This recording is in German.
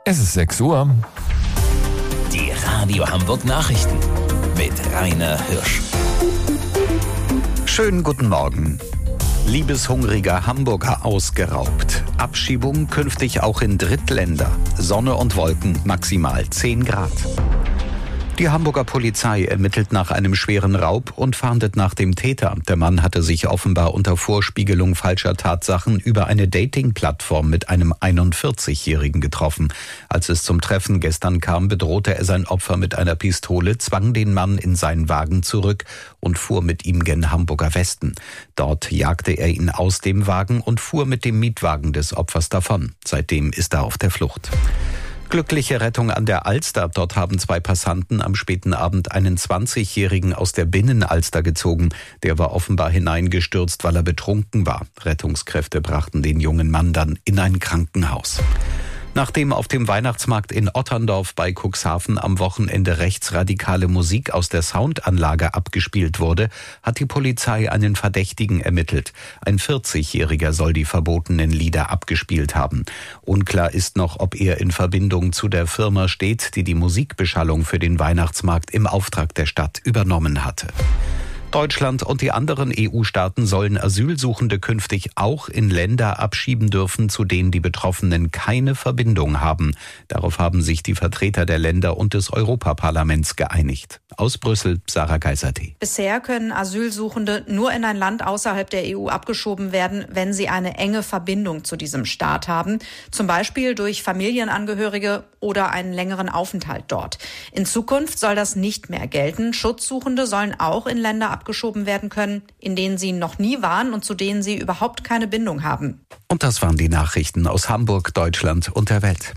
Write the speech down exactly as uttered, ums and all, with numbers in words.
Es ist sechs Uhr. Die Radio Hamburg Nachrichten mit Rainer Hirsch. Schönen guten Morgen. Liebeshungriger Hamburger ausgeraubt. Abschiebung künftig auch in Drittländer. Sonne und Wolken, maximal zehn Grad. Die Hamburger Polizei ermittelt nach einem schweren Raub und fahndet nach dem Täter. Der Mann hatte sich offenbar unter Vorspiegelung falscher Tatsachen über eine Dating-Plattform mit einem einundvierzigjährigen getroffen. Als es zum Treffen gestern kam, bedrohte er sein Opfer mit einer Pistole, zwang den Mann in seinen Wagen zurück und fuhr mit ihm gen Hamburger Westen. Dort jagte er ihn aus dem Wagen und fuhr mit dem Mietwagen des Opfers davon. Seitdem ist er auf der Flucht. Glückliche Rettung an der Alster. Dort haben zwei Passanten am späten Abend einen zwanzigjährigen aus der Binnenalster gezogen. Der war offenbar hineingestürzt, weil er betrunken war. Rettungskräfte brachten den jungen Mann dann in ein Krankenhaus. Nachdem auf dem Weihnachtsmarkt in Otterndorf bei Cuxhaven am Wochenende rechtsradikale Musik aus der Soundanlage abgespielt wurde, hat die Polizei einen Verdächtigen ermittelt. Ein vierzigjähriger soll die verbotenen Lieder abgespielt haben. Unklar ist noch, ob er in Verbindung zu der Firma steht, die die Musikbeschallung für den Weihnachtsmarkt im Auftrag der Stadt übernommen hatte. Deutschland und die anderen E U-Staaten sollen Asylsuchende künftig auch in Länder abschieben dürfen, zu denen die Betroffenen keine Verbindung haben. Darauf haben sich die Vertreter der Länder und des Europaparlaments geeinigt. Aus Brüssel, Sarah Geiserte. Bisher können Asylsuchende nur in ein Land außerhalb der E U abgeschoben werden, wenn sie eine enge Verbindung zu diesem Staat haben, zum Beispiel durch Familienangehörige oder einen längeren Aufenthalt dort. In Zukunft soll das nicht mehr gelten. Schutzsuchende sollen auch in Länder abgeschoben werden können, in denen sie noch nie waren und zu denen sie überhaupt keine Bindung haben. Und das waren die Nachrichten aus Hamburg, Deutschland und der Welt.